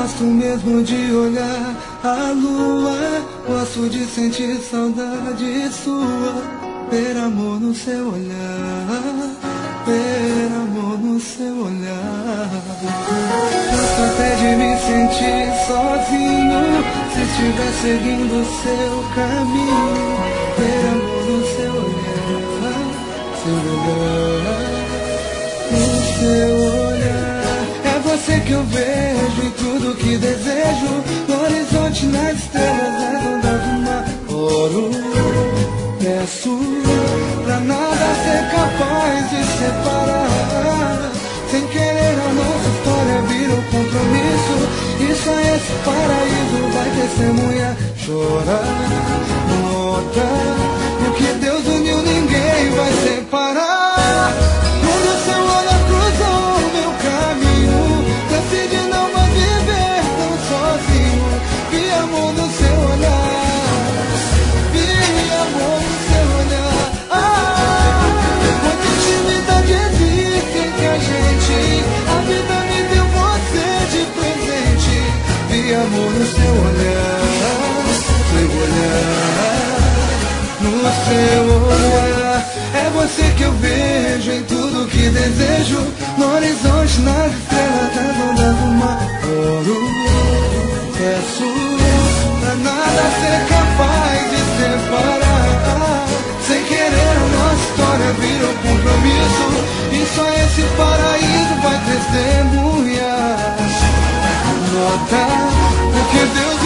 gosto mesmo de olhar a lua. Gosto de sentir saudade sua. Ver amor no seu olhar, ver amor no seu olhar. Gosto até de me sentir sozinho se estiver seguindo o seu caminho. Ver amor no seu olhar, seu olhar, no seu olhar. É você que eu vejo em tudo que desejo. No horizonte, nas estrelas, nas ondas do mar. Oro, peço pra nada ser capaz de separar. Sem querer a nossa história vira um compromisso. E só esse paraíso vai testemunhar. Chorar, notar, o que Deus uniu ninguém vai separar. Quando seu olhar cruzou o meu caminho, decidi não mais viver tão sozinho. Vi amor no seu olhar, vi amor no seu olhar. Quanta intimidade existe entre a gente. A vida me deu você de presente. Vi amor no seu olhar, seu olhar, no seu olhar. É você que eu vejo em tudo que desejo. No horizonte, nas estrelas, nas ondas do mar. Oro, peço pra nada ser capaz de separar. Sem querer a nossa história vira um compromisso. E só esse paraíso vai testemunhar. Notar o que Deus